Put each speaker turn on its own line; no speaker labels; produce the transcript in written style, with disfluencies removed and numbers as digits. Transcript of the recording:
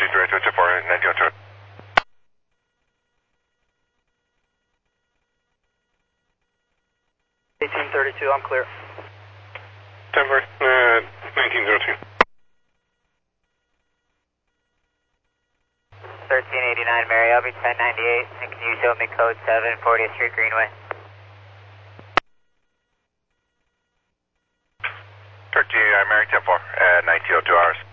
direct to 1902.
1832, I'm clear.
Denver, 1902.
1389 Mary, I'll be 1098, and can you show me code 7, 40th Street Greenway?
1389 Mary, 10-4, 1902 hours.